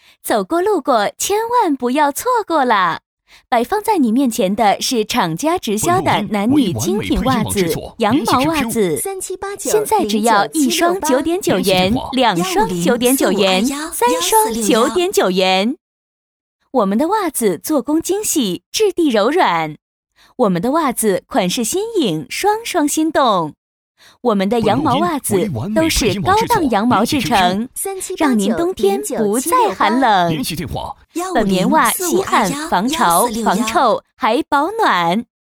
走过路过千万不要错过了。摆放在你面前的是厂家直销的男女精品袜子、羊毛袜子，现在只要1双9.9元，2双9.9元，3双9.9元。我们的袜子做工精细，质地柔软。我们的袜子款式新颖，双双心动。我们的羊毛袜子都是高档羊毛制成，让您冬天不再寒冷。本棉袜吸汗、防潮、防臭，还保暖。